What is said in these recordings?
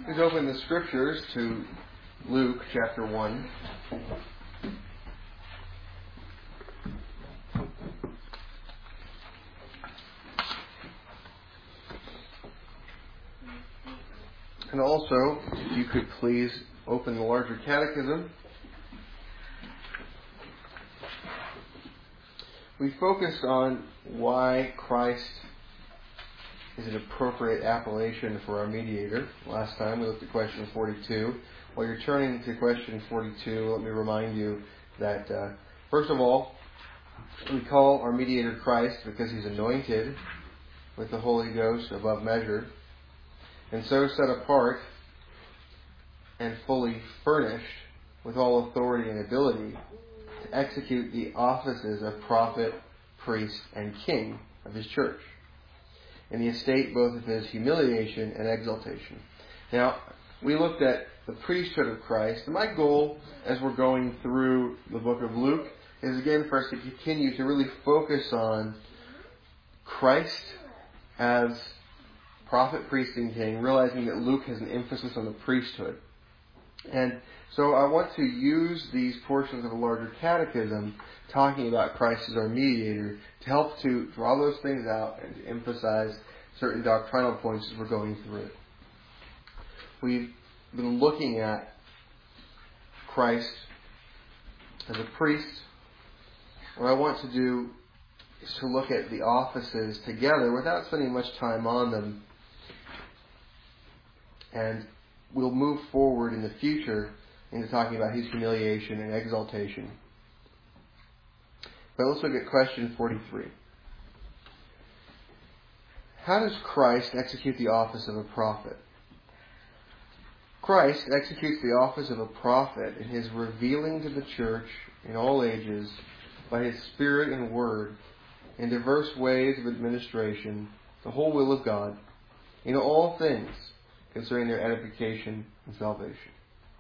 Please open the scriptures to Luke chapter 1. And also, if you could please open the larger catechism. We focused on why Christ is an appropriate appellation for our mediator. Last time we looked at question 42. While you're turning to question 42, let me remind you that, first of all, we call our mediator Christ because he's anointed with the Holy Ghost above measure, and so set apart and fully furnished with all authority and ability to execute the offices of prophet, priest, and king of his church, in the estate both of his humiliation and exaltation. Now, we looked at the priesthood of Christ, and my goal as we're going through the book of Luke is again for us to continue to really focus on Christ as prophet, priest, and king, realizing that Luke has an emphasis on the priesthood. And so I want to use these portions of the larger catechism talking about Christ as our mediator to help to draw those things out and to emphasize certain doctrinal points as we're going through it. We've been looking at Christ as a priest. What I want to do is to look at the offices together without spending much time on them. And we'll move forward in the future into talking about his humiliation and exaltation. But let's look at question 43. How does Christ execute the office of a prophet? Christ executes the office of a prophet in his revealing to the church in all ages by his Spirit and Word in diverse ways of administration the whole will of God in all things concerning their edification and salvation.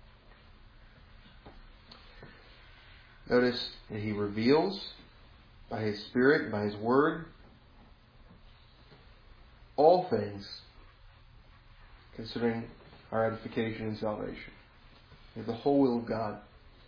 Notice that he reveals by his Spirit and by his Word all things concerning our edification and salvation. It's the whole will of God.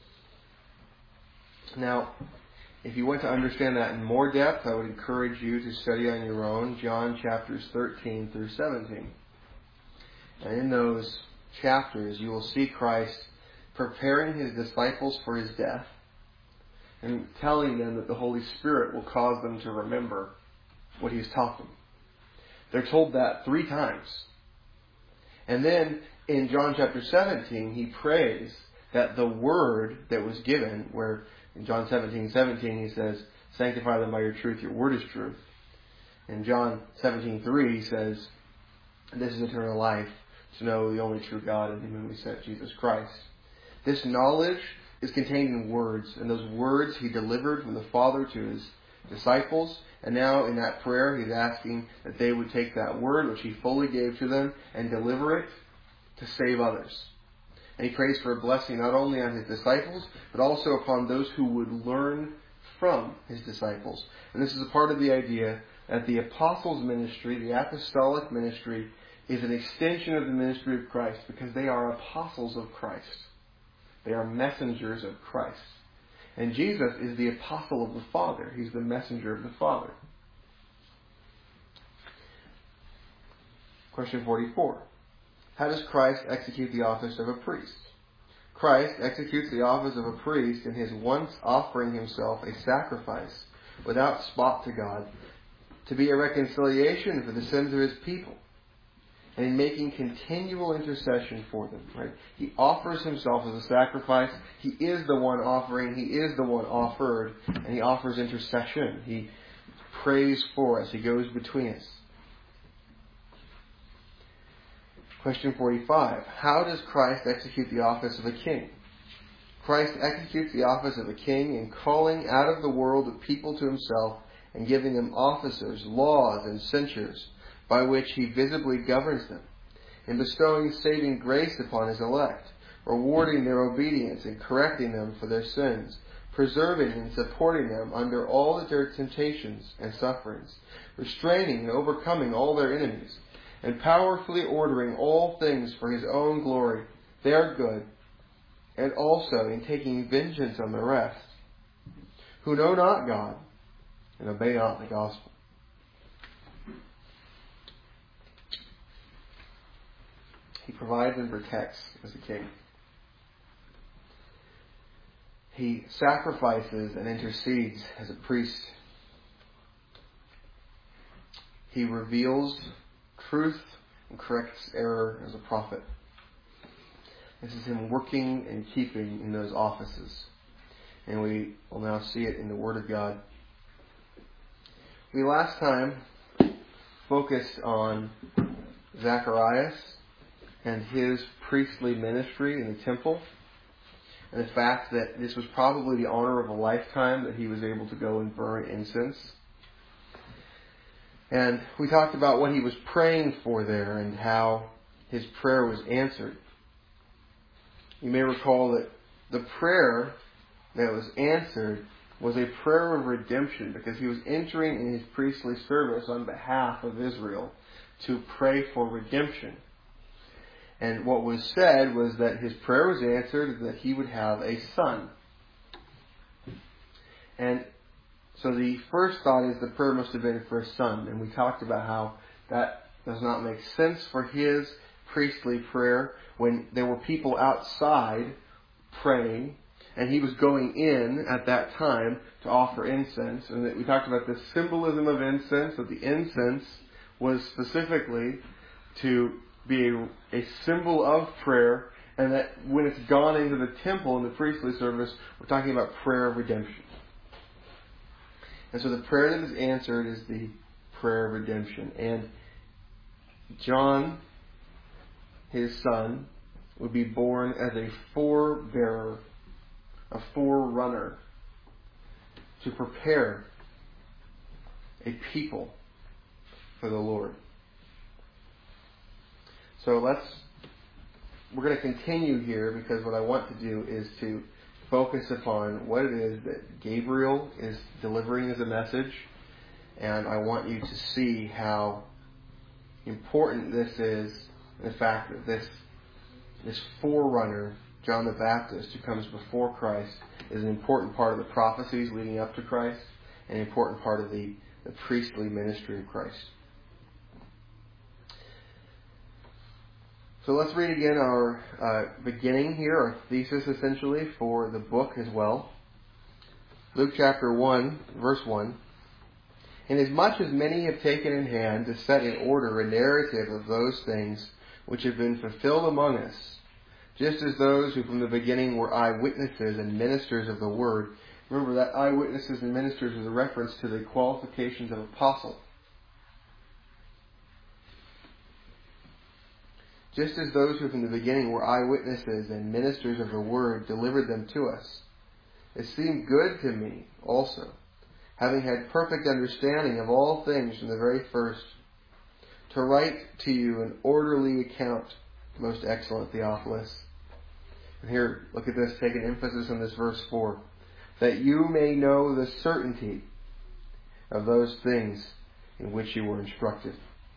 Now, if you want to understand that in more depth, I would encourage you to study on your own John chapters 13 through 17. And in those chapters, you will see Christ preparing his disciples for his death and telling them that the Holy Spirit will cause them to remember what he's taught them. They're told that 3 times. And then in John chapter 17, he prays that the word that was given, where in John 17:17 he says, "Sanctify them by your truth, your word is truth." In John 17:3 he says, "This is eternal life, to know the only true God and him whom he sent, Jesus Christ." This knowledge is contained in words, and those words he delivered from the Father to his disciples. And now in that prayer he's asking that they would take that word which he fully gave to them and deliver it to save others. And he prays for a blessing not only on his disciples, but also upon those who would learn from his disciples. And this is a part of the idea that the apostles' ministry, the apostolic ministry, is an extension of the ministry of Christ because they are apostles of Christ. They are messengers of Christ. And Jesus is the apostle of the Father. He's the messenger of the Father. Question 44. How does Christ execute the office of a priest? Christ executes the office of a priest in his once offering himself a sacrifice without spot to God to be a reconciliation for the sins of his people, and in making continual intercession for them. Right? He offers himself as a sacrifice. He is the one offering. He is the one offered. And he offers intercession. He prays for us. He goes between us. Question 45. How does Christ execute the office of a king? Christ executes the office of a king in calling out of the world of people to himself and giving them officers, laws, and censures, by which he visibly governs them, in bestowing saving grace upon his elect, rewarding their obedience and correcting them for their sins, preserving and supporting them under all their temptations and sufferings, restraining and overcoming all their enemies, and powerfully ordering all things for his own glory. They are good, and also in taking vengeance on the rest, who know not God, and obey not the gospel. He provides and protects as a king. He sacrifices and intercedes as a priest. He reveals truth and corrects error as a prophet. This is him working and keeping in those offices. And we will now see it in the Word of God. We last time focused on Zacharias and his priestly ministry in the temple, and the fact that this was probably the honor of a lifetime that he was able to go and burn incense. And we talked about what he was praying for there and how his prayer was answered. You may recall that the prayer that was answered was a prayer of redemption, because he was entering in his priestly service on behalf of Israel to pray for redemption. And what was said was that his prayer was answered and that he would have a son. And so the first thought is the prayer must have been for a son. And we talked about how that does not make sense for his priestly prayer when there were people outside praying, and he was going in at that time to offer incense. And that we talked about the symbolism of incense, that the incense was specifically to be a symbol of prayer, and that when it's gone into the temple in the priestly service, we're talking about prayer of redemption. And so the prayer that is answered is the prayer of redemption. And John, his son, would be born as a forebearer, a forerunner, to prepare a people for the Lord. So we're going to continue here, because what I want to do is to focus upon what it is that Gabriel is delivering as a message. And I want you to see how important this is, and the fact that this forerunner, John the Baptist, who comes before Christ, is an important part of the prophecies leading up to Christ, and an important part of the priestly ministry of Christ. So let's read again our beginning here, our thesis essentially for the book as well. Luke chapter 1, verse 1. Inasmuch as many have taken in hand to set in order a narrative of those things which have been fulfilled among us, just as those who from the beginning were eyewitnesses and ministers of the word. Remember that eyewitnesses and ministers is a reference to the qualifications of apostle. Just as those who from the beginning were eyewitnesses and ministers of the word delivered them to us. It seemed good to me also, having had perfect understanding of all things from the very first, to write to you an orderly account, most excellent Theophilus. And here, look at this, take an emphasis on this verse 4. That you may know the certainty of those things in which you were instructed.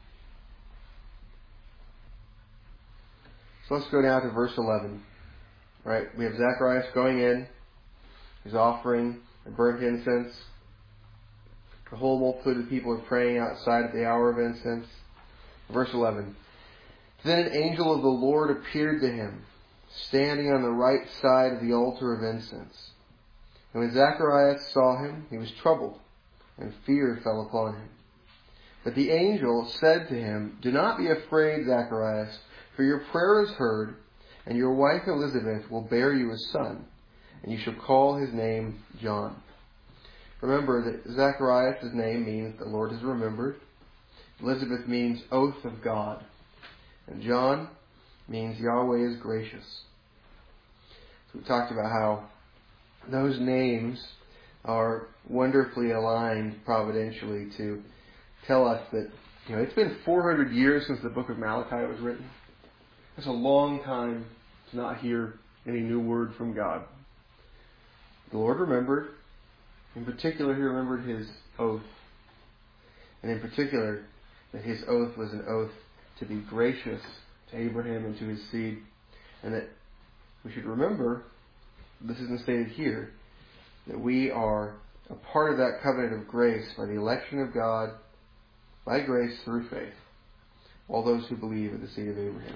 So let's go down to verse 11. Right? We have Zacharias going in. He's offering a burnt incense. The whole multitude of people are praying outside at the hour of incense. Verse 11. Then an angel of the Lord appeared to him, standing on the right side of the altar of incense. And when Zacharias saw him, he was troubled, and fear fell upon him. But the angel said to him, Do not be afraid, Zacharias, for your prayer is heard, and your wife Elizabeth will bear you a son, and you shall call his name John. Remember that Zacharias' name means the Lord has remembered. Elizabeth means oath of God. And John means Yahweh is gracious. So we talked about how those names are wonderfully aligned providentially to tell us that, it's been 400 years since the book of Malachi was written. It's a long time to not hear any new word from God. The Lord remembered. In particular, He remembered His oath. And in particular, that His oath was an oath to be gracious to Abraham and to his seed. And that we should remember, this isn't stated here, that we are a part of that covenant of grace by the election of God, by grace through faith. All those who believe in the seed of Abraham.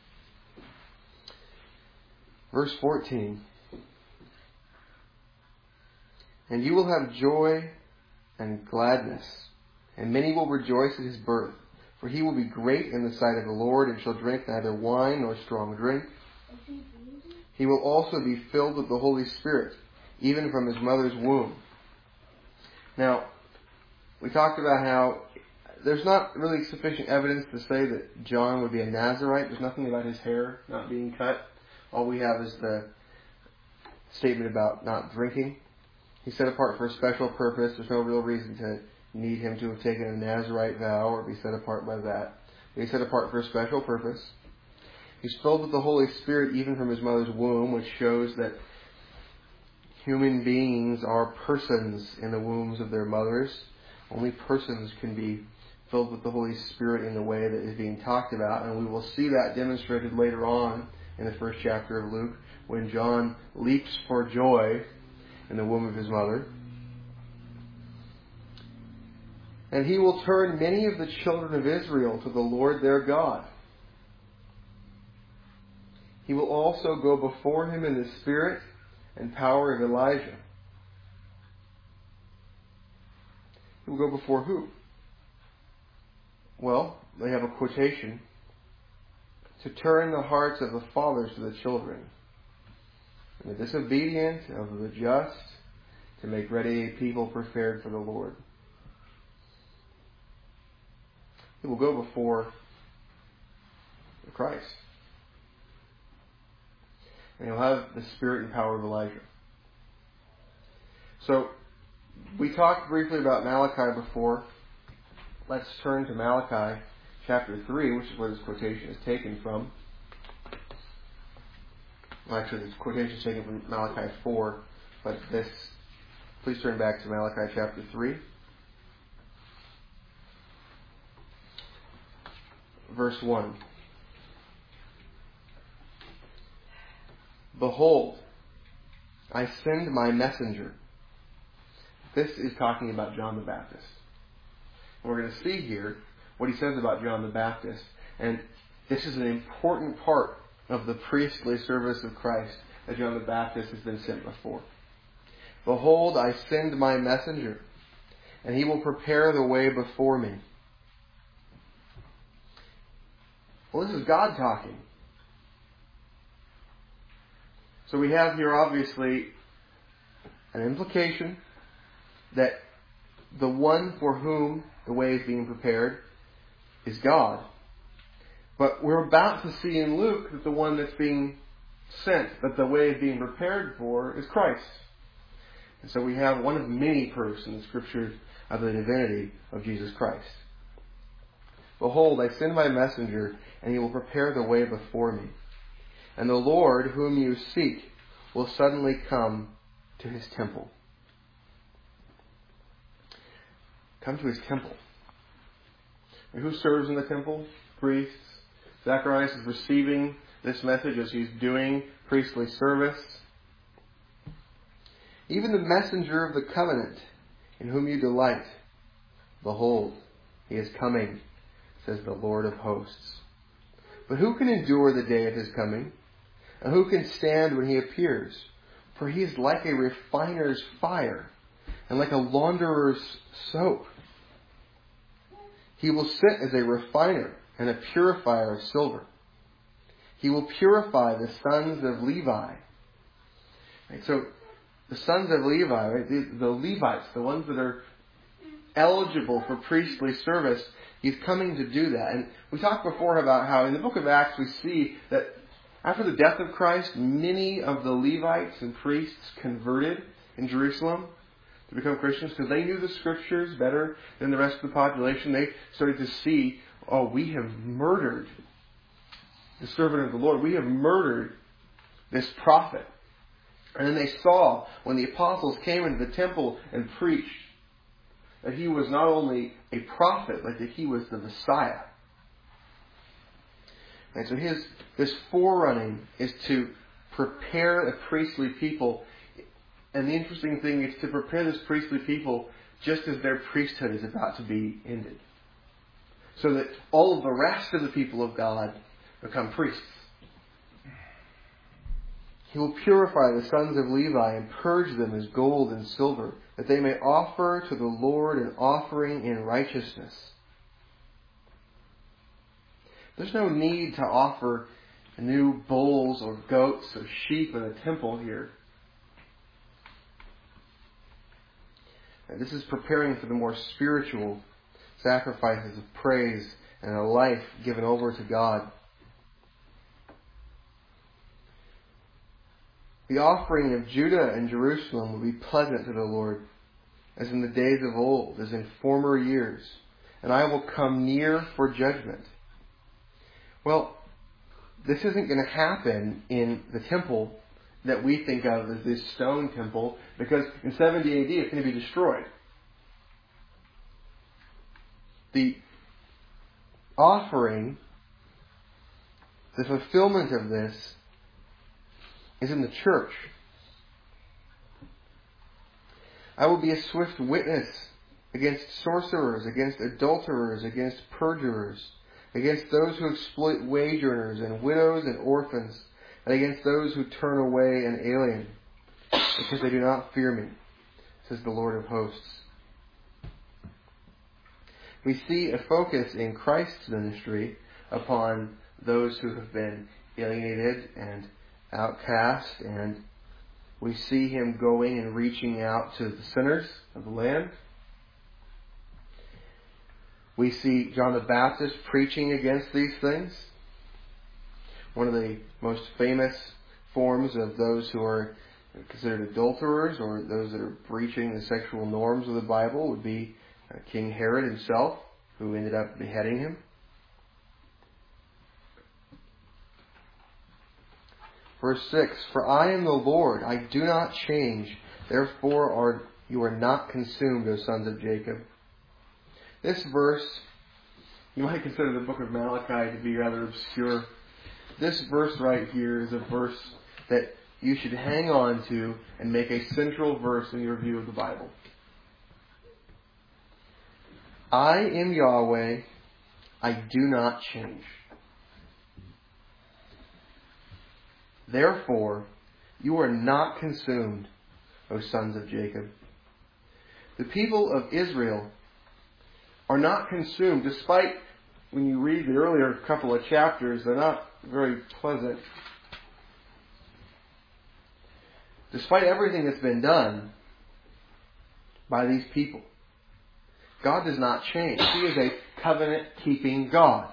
Verse 14. And you will have joy and gladness, and many will rejoice at his birth. For he will be great in the sight of the Lord, and shall drink neither wine nor strong drink. He will also be filled with the Holy Spirit, even from his mother's womb. Now, we talked about how there's not really sufficient evidence to say that John would be a Nazirite. There's nothing about his hair not being cut. All we have is the statement about not drinking. He's set apart for a special purpose. There's no real reason to need him to have taken a Nazirite vow or be set apart by that. But he's set apart for a special purpose. He's filled with the Holy Spirit even from his mother's womb, which shows that human beings are persons in the wombs of their mothers. Only persons can be filled with the Holy Spirit in the way that is being talked about. And we will see that demonstrated later on in the first chapter of Luke, when John leaps for joy in the womb of his mother. And he will turn many of the children of Israel to the Lord their God. He will also go before him in the spirit and power of Elijah. He will go before who? Well, they have a quotation. To turn the hearts of the fathers to the children, and the disobedient of the just, to make ready a people prepared for the Lord. He will go before Christ. And he'll have the spirit and power of Elijah. So, we talked briefly about Malachi before. Let's turn to Malachi chapter 3, which is where this quotation is taken from. Well, actually, this quotation is taken from Malachi 4, but please turn back to Malachi chapter 3. Verse 1. Behold, I send my messenger. This is talking about John the Baptist. And we're going to see here what he says about John the Baptist. And this is an important part of the priestly service of Christ that John the Baptist has been sent before. Behold, I send my messenger, and he will prepare the way before me. Well, this is God talking. So we have here obviously an implication that the one for whom the way is being prepared is God. But we're about to see in Luke that the one that's being sent, that the way is being prepared for, is Christ. And so we have one of many proofs in the Scriptures of the divinity of Jesus Christ. Behold, I send my messenger, and he will prepare the way before me. And the Lord, whom you seek, will suddenly come to his temple. Come to his temple. And who serves in the temple? Priests. Zacharias is receiving this message as he's doing priestly service. Even the messenger of the covenant, in whom you delight, behold, he is coming, says the Lord of hosts. But who can endure the day of his coming? And who can stand when he appears? For he is like a refiner's fire, and like a launderer's soap. He will sit as a refiner and a purifier of silver. He will purify the sons of Levi. Right, so the sons of Levi, right, the Levites, the ones that are eligible for priestly service, he's coming to do that. And we talked before about how in the book of Acts we see that after the death of Christ, many of the Levites and priests converted in Jerusalem to become Christians because they knew the Scriptures better than the rest of the population. They started to see, oh, we have murdered the servant of the Lord. We have murdered this prophet. And then they saw when the apostles came into the temple and preached that he was not only a prophet, but that he was the Messiah. And so this forerunning is to prepare a priestly people. And the interesting thing is to prepare this priestly people just as their priesthood is about to be ended. So that all of the rest of the people of God become priests. He will purify the sons of Levi and purge them as gold and silver, that they may offer to the Lord an offering in righteousness. There's no need to offer new bulls or goats or sheep in a temple here. And this is preparing for the more spiritual sacrifices of praise and a life given over to God. The offering of Judah and Jerusalem will be pleasant to the Lord, as in the days of old, as in former years. And I will come near for judgment. Well, this isn't going to happen in the temple that we think of as this stone temple, because in 70 AD it's going to be destroyed. The offering, the fulfillment of this, is in the church. I will be a swift witness against sorcerers, against adulterers, against perjurers, against those who exploit wage earners and widows and orphans, and against those who turn away an alien, because they do not fear me, says the Lord of hosts. We see a focus in Christ's ministry upon those who have been alienated and outcast, and we see him going and reaching out to the sinners of the land. We see John the Baptist preaching against these things. One of the most famous forms of those who are considered adulterers or those that are breaching the sexual norms of the Bible would be King Herod himself, who ended up beheading him. Verse 6, For I am the Lord, I do not change, therefore you are not consumed, O sons of Jacob. This verse, you might consider the book of Malachi to be rather obscure. This verse right here is a verse that you should hang on to and make a central verse in your view of the Bible. I am Yahweh, I do not change. Therefore, you are not consumed, O sons of Jacob. The people of Israel are not consumed, despite, when you read the earlier couple of chapters, they're not very pleasant. Despite everything that's been done by these people, God does not change. He is a covenant-keeping God.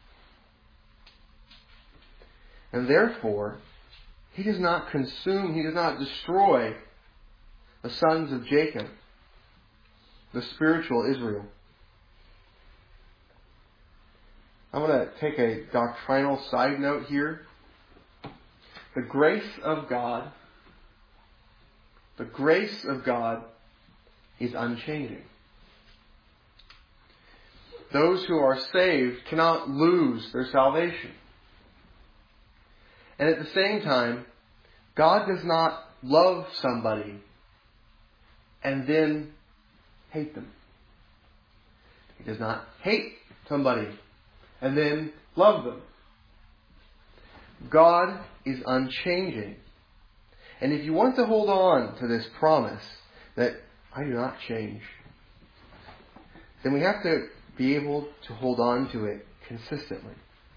And therefore, He does not consume, He does not destroy the sons of Jacob, the spiritual Israel. I'm going to take a doctrinal side note here. The grace of God is unchanging. Those who are saved cannot lose their salvation. And at the same time, God does not love somebody and then hate them. He does not hate somebody and then love them. God is unchanging. And if you want to hold on to this promise that I do not change, then we have to be able to hold on to it consistently.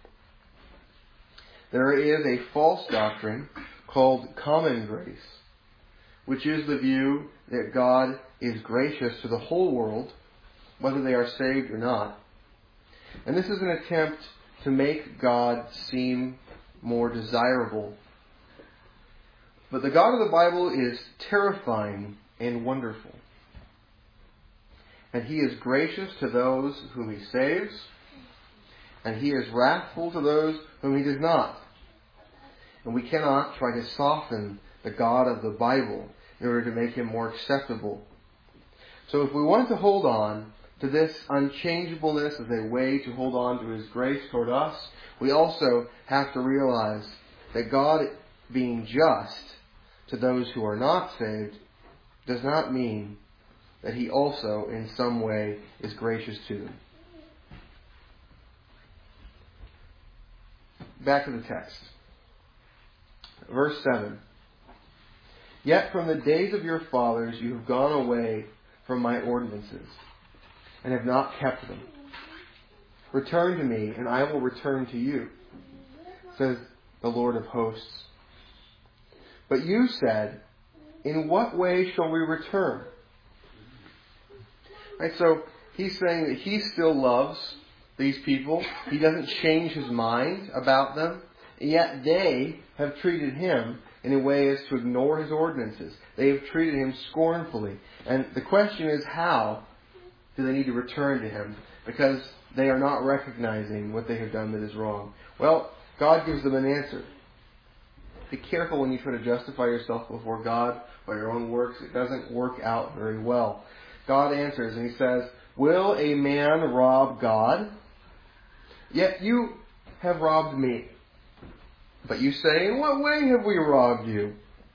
There is a false doctrine called common grace, which is the view that God is gracious to the whole world, whether they are saved or not. And this is an attempt to make God seem more desirable. But the God of the Bible is terrifying and wonderful. And He is gracious to those whom He saves, and He is wrathful to those whom He does not. And we cannot try to soften the God of the Bible in order to make Him more acceptable. So if we want to hold on to this unchangeableness as a way to hold on to His grace toward us, we also have to realize that God being just to those who are not saved does not mean that He also in some way is gracious to them. Back to the text. Verse 7. Yet from the days of your fathers you have gone away from my ordinances, and have not kept them. Return to me, and I will return to you, says the Lord of hosts. But you said, in what way shall we return? Right, so he's saying that he still loves these people. He doesn't change his mind about them. And yet they have treated him in a way as to ignore his ordinances. They have treated him scornfully. And the question is, how do they need to return to him? Because they are not recognizing what they have done that is wrong. Well, God gives them an answer. Be careful when you try to justify yourself before God by your own works. It doesn't work out very well. God answers and He says, will a man rob God? Yet you have robbed me. But you say, in what way have we robbed you?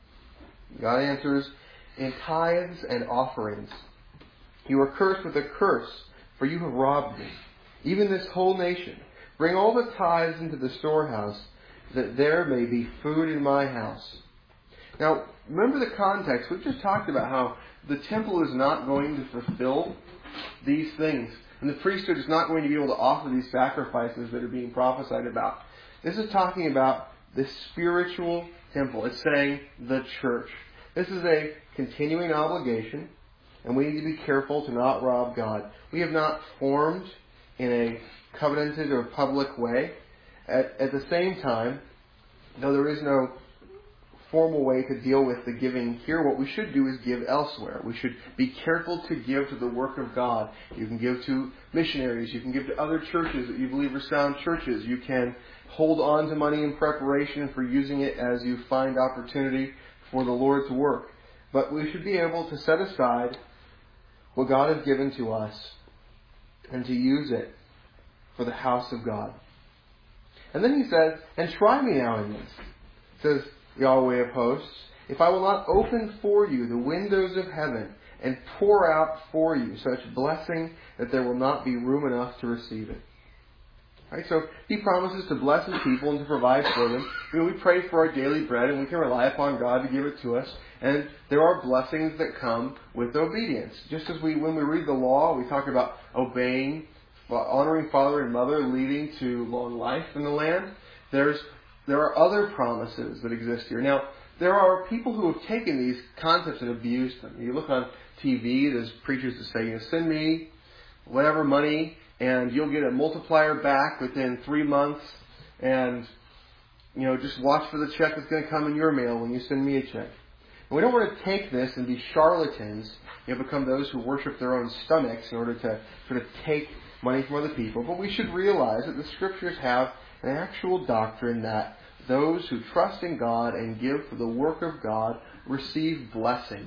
God answers, in tithes and offerings. You are cursed with a curse, for you have robbed me, even this whole nation. Bring all the tithes into the storehouse, that there may be food in my house. Now, remember the context. We've just talked about how the temple is not going to fulfill these things. And the priesthood is not going to be able to offer these sacrifices that are being prophesied about. This is talking about the spiritual temple. It's saying the church. This is a continuing obligation, and we need to be careful to not rob God. We have not formed in a covenanted or public way. At the same time, though there is no formal way to deal with the giving here, what we should do is give elsewhere. We should be careful to give to the work of God. You can give to missionaries. You can give to other churches that you believe are sound churches. You can hold on to money in preparation for using it as you find opportunity for the Lord's work. But we should be able to set aside what God has given to us and to use it for the house of God. And then He says, and try me now in this, says Yahweh of hosts, if I will not open for you the windows of heaven and pour out for you such blessing that there will not be room enough to receive it. Right? So He promises to bless His people and to provide for them. We pray for our daily bread and we can rely upon God to give it to us. And there are blessings that come with obedience. Just as when we read the law, we talk about obeying, honoring father and mother, leading to long life in the land. There are other promises that exist here. Now, there are people who have taken these concepts and abused them. You look on TV, there's preachers that say, send me whatever money and you'll get a multiplier back within 3 months, and just watch for the check that's going to come in your mail when you send me a check. And we don't want to take this and be charlatans, become those who worship their own stomachs in order to sort of take money from other people. But we should realize that the Scriptures have an actual doctrine that those who trust in God and give for the work of God receive blessing.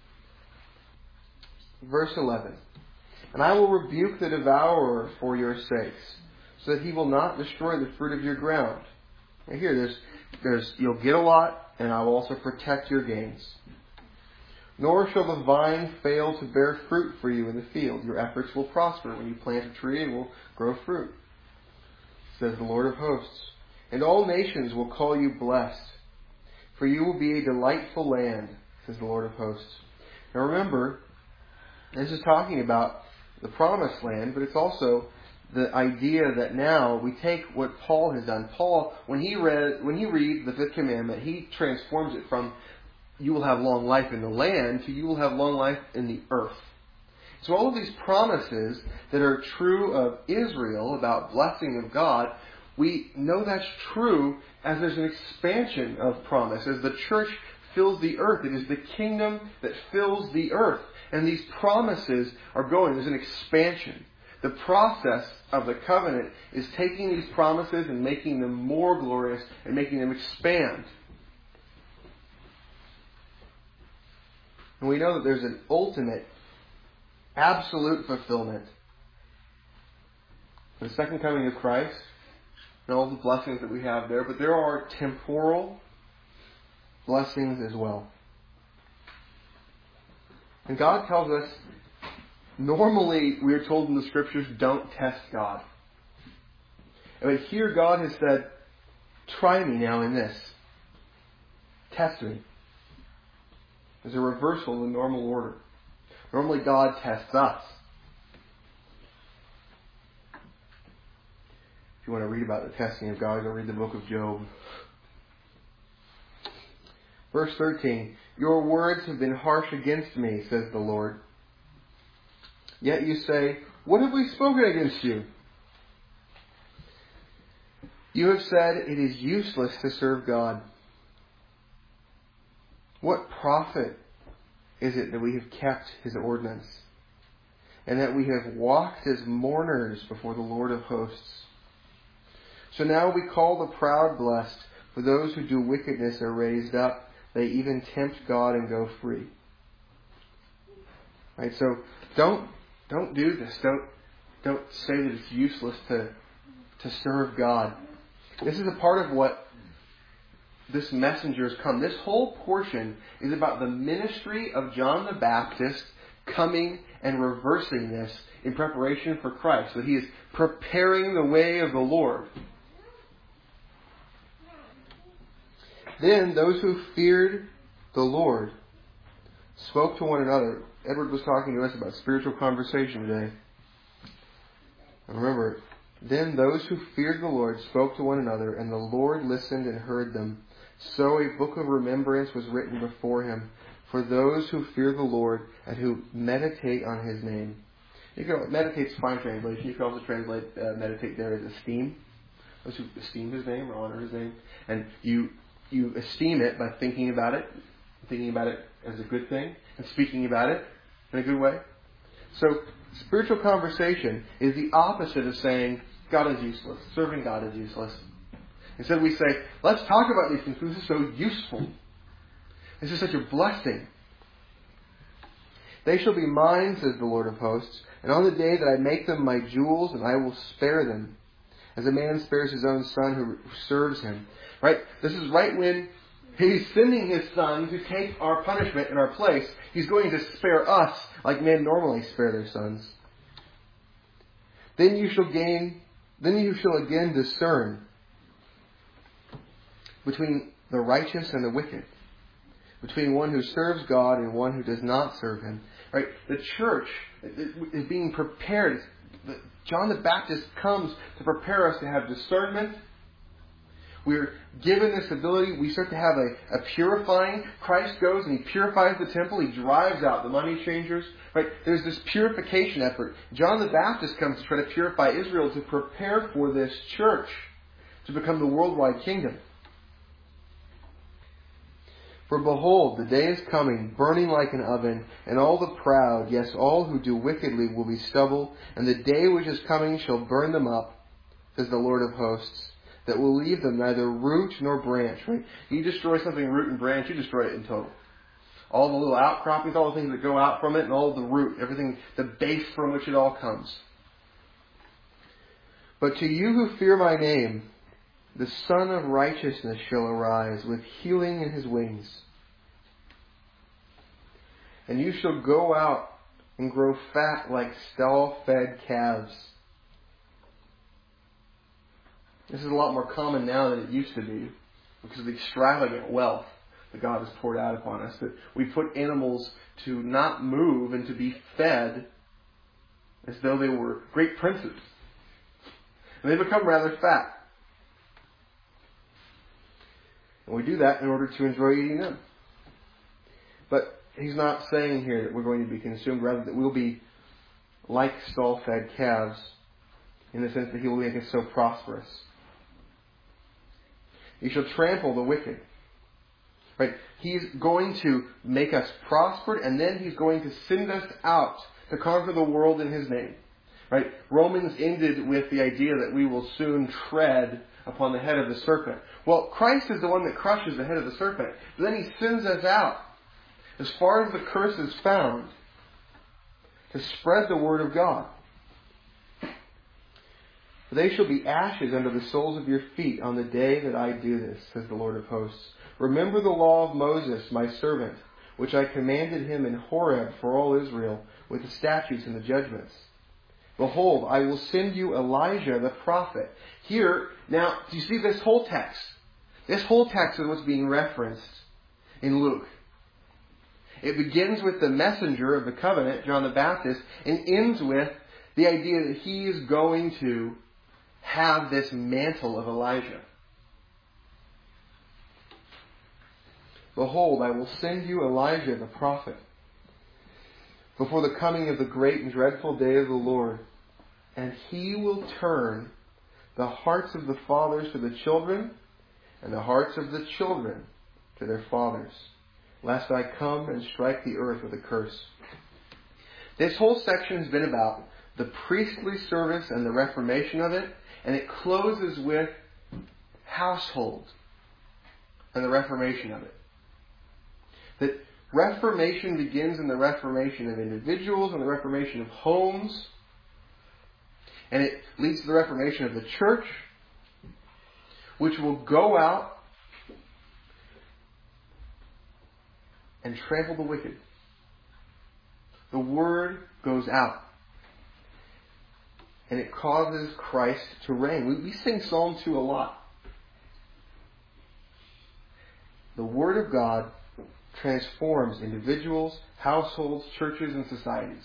Verse 11. And I will rebuke the devourer for your sakes, so that he will not destroy the fruit of your ground. Now here, you'll get a lot, and I will also protect your gains. Nor shall the vine fail to bear fruit for you in the field. Your efforts will prosper. When you plant a tree, it will grow fruit, says the Lord of hosts. And all nations will call you blessed, for you will be a delightful land, says the Lord of hosts. Now remember, this is talking about the promised land, but it's also the idea that now we take what Paul has done. Paul, when he reads the fifth commandment, he transforms it from you will have long life in the land to you will have long life in the earth. So all of these promises that are true of Israel about blessing of God, we know that's true as there's an expansion of promise. As the church fills the earth, it is the kingdom that fills the earth. And these promises are going. There's an expansion. The process of the covenant is taking these promises and making them more glorious and making them expand. And we know that there's an ultimate, absolute fulfillment the second coming of Christ and all the blessings that we have there, but there are temporal blessings as well. And God tells us, normally we are told in the Scriptures, don't test God. But here God has said, try me now in this. Test me. There's a reversal of the normal order. Normally God tests us. If you want to read about the testing of God, go read the book of Job. Verse 13, your words have been harsh against me, says the Lord. Yet you say, what have we spoken against you? You have said it is useless to serve God. What profit is it that we have kept His ordinance, and that we have walked as mourners before the Lord of hosts? So now we call the proud blessed, for those who do wickedness are raised up. They even tempt God and go free. Right? So don't do this. Don't say that it's useless to serve God. This is a part of what this messenger has come. This whole portion is about the ministry of John the Baptist coming and reversing this in preparation for Christ. So he is preparing the way of the Lord. Then those who feared the Lord spoke to one another. Edward was talking to us about spiritual conversation today. And remember, then those who feared the Lord spoke to one another, and the Lord listened and heard them. So a book of remembrance was written before Him for those who fear the Lord and who meditate on His name. You can meditate's fine translation. You can also translate meditate there as esteem. Those who esteem His name or honor His name, and you esteem it by thinking about it as a good thing, and speaking about it in a good way. So, spiritual conversation is the opposite of saying, God is useless. Serving God is useless. Instead we say, let's talk about these things because this is so useful. This is such a blessing. They shall be mine, says the Lord of hosts, and on the day that I make them my jewels, and I will spare them, as a man spares his own son who serves him. Right? This is right when He's sending His Son to take our punishment in our place. He's going to spare us like men normally spare their sons. Then you shall again discern between the righteous and the wicked, between one who serves God and one who does not serve Him. Right? The church is being prepared. John the Baptist comes to prepare us to have discernment. We're given this ability. We start to have a purifying. Christ goes and He purifies the temple. He drives out the money changers. Right? There's this purification effort. John the Baptist comes to try to purify Israel to prepare for this church to become the worldwide kingdom. For behold, the day is coming, burning like an oven, and all the proud, yes, all who do wickedly, will be stubble, and the day which is coming shall burn them up, says the Lord of hosts, that will leave them neither root nor branch. Right? You destroy something root and branch, you destroy it in total. All the little outcroppings, all the things that go out from it, and all the root, everything, the base from which it all comes. But to you who fear my name, the Son of Righteousness shall arise with healing in His wings. And you shall go out and grow fat like stall-fed calves. This is a lot more common now than it used to be because of the extravagant wealth that God has poured out upon us. That we put animals to not move and to be fed as though they were great princes. And they become rather fat. And we do that in order to enjoy eating them. But He's not saying here that we're going to be consumed, rather that we'll be like stall-fed calves in the sense that He will make us so prosperous. You shall trample the wicked. Right? He's going to make us prospered, and then He's going to send us out to conquer the world in His name. Right? Romans ended with the idea that we will soon tread upon the head of the serpent. Well, Christ is the one that crushes the head of the serpent. But then He sends us out, as far as the curse is found, to spread the word of God. For they shall be ashes under the soles of your feet on the day that I do this, says the Lord of hosts. Remember the law of Moses, my servant, which I commanded him in Horeb for all Israel, with the statutes and the judgments. Behold, I will send you Elijah the prophet. Here, now, do you see this whole text? This whole text is what's being referenced in Luke. It begins with the messenger of the covenant, John the Baptist, and ends with the idea that he is going to have this mantle of Elijah. Behold, I will send you Elijah the prophet before the coming of the great and dreadful day of the Lord. And he will turn the hearts of the fathers to the children, and the hearts of the children to their fathers, lest I come and strike the earth with a curse. This whole section has been about the priestly service and the reformation of it, and it closes with household and the reformation of it. That reformation begins in the reformation of individuals and the reformation of homes, and it leads to the reformation of the church, which will go out and trample the wicked. The word goes out, and it causes Christ to reign. We sing Psalm 2 a lot. The Word of God transforms individuals, households, churches, and societies.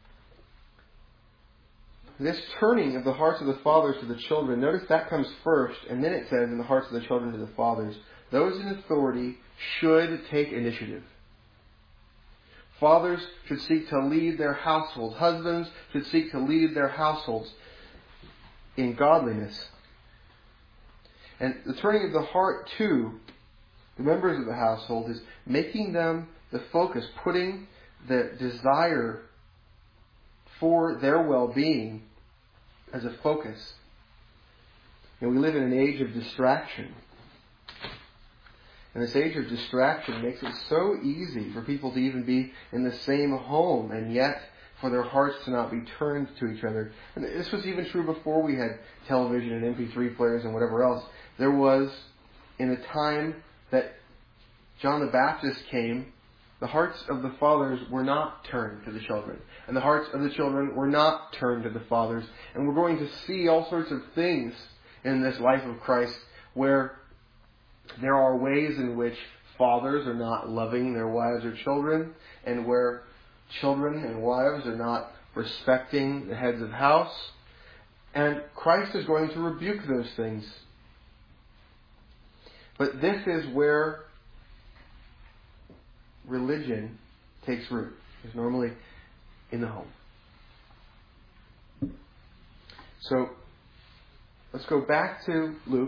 This turning of the hearts of the fathers to the children, notice that comes first, and then it says in the hearts of the children to the fathers. Those in authority should take initiative. Fathers should seek to lead their households. Husbands should seek to lead their households in godliness. And the turning of the heart to the members of the household is making them the focus, putting the desire for their well-being as a focus. And we live in an age of distraction. And this age of distraction makes it so easy for people to even be in the same home, and yet for their hearts to not be turned to each other. And this was even true before we had television and MP3 players and whatever else. There was, in the time that John the Baptist came, the hearts of the fathers were not turned to the children. And the hearts of the children were not turned to the fathers. And we're going to see all sorts of things in this life of Christ where there are ways in which fathers are not loving their wives or children, and where children and wives are not respecting the heads of house. And Christ is going to rebuke those things. But this is where religion takes root. It's normally in the home. So, let's go back to Luke.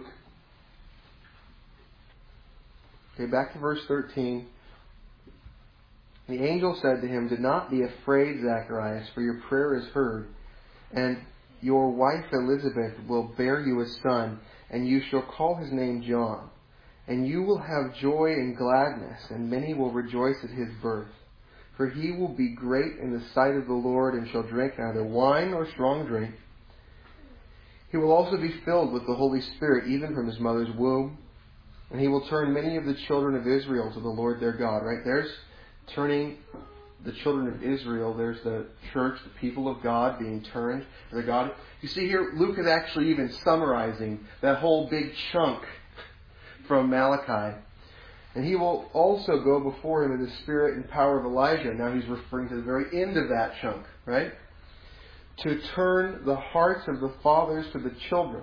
Okay, back to verse 13. The angel said to him, "Do not be afraid, Zacharias, for your prayer is heard, and your wife Elizabeth will bear you a son, and you shall call his name John. And you will have joy and gladness, and many will rejoice at his birth. For he will be great in the sight of the Lord, and shall drink neither wine nor strong drink. He will also be filled with the Holy Spirit, even from his mother's womb. And he will turn many of the children of Israel to the Lord their God." Right? There's turning the children of Israel. There's the church, the people of God being turned to the God. You see here, Luke is actually even summarizing that whole big chunk from Malachi. And he will also go before him in the spirit and power of Elijah. Now he's referring to the very end of that chunk, right? To turn the hearts of the fathers to the children,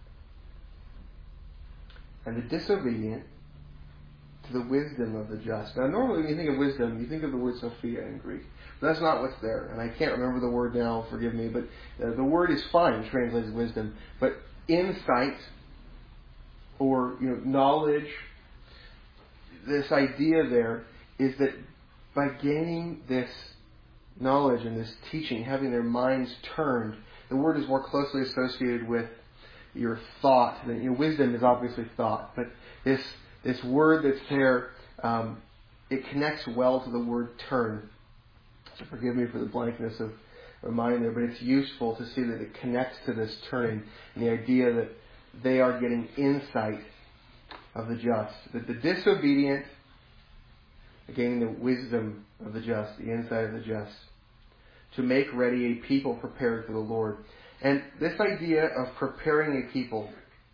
and the disobedient to the wisdom of the just. Now normally when you think of wisdom, you think of the word Sophia in Greek. But that's not what's there. And I can't remember the word now, forgive me, but the word is fine, translated wisdom. But insight, or knowledge, this idea there is that by gaining this knowledge and this teaching, having their minds turned, the word is more closely associated with your thought. Wisdom is obviously thought, but this word that's there, it connects well to the word turn. So forgive me for the blankness reminder, but it's useful to see that it connects to this turning and the idea that they are getting insight of the just. That the disobedient are gaining the wisdom of the just, the insight of the just, to make ready a people prepared for the Lord. And this idea of preparing a people,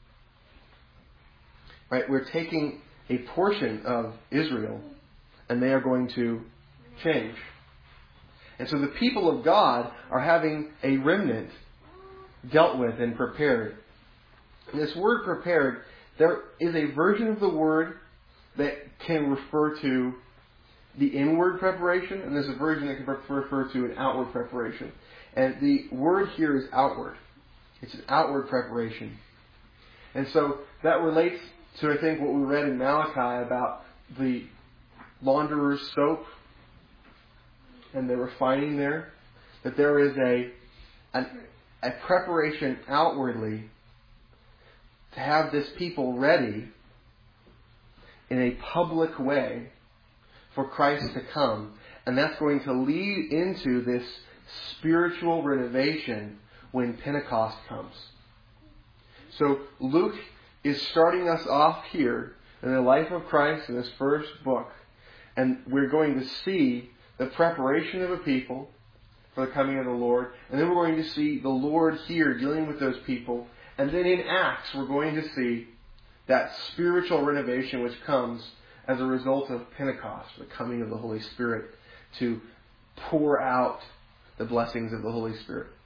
right, we're taking a portion of Israel and they are going to change. And so the people of God are having a remnant dealt with and prepared. And this word prepared, there is a version of the word that can refer to the inward preparation, and there's a version that can refer to an outward preparation. And the word here is outward. It's an outward preparation. And so that relates to, I think, what we read in Malachi about the launderer's soap and the refining there. That there is a preparation outwardly to have this people ready in a public way for Christ to come. And that's going to lead into this spiritual renovation when Pentecost comes. So Luke is starting us off here in the life of Christ in this first book. And we're going to see the preparation of a people for the coming of the Lord. And then we're going to see the Lord here dealing with those people. And then in Acts, we're going to see that spiritual renovation which comes as a result of Pentecost, the coming of the Holy Spirit to pour out the blessings of the Holy Spirit.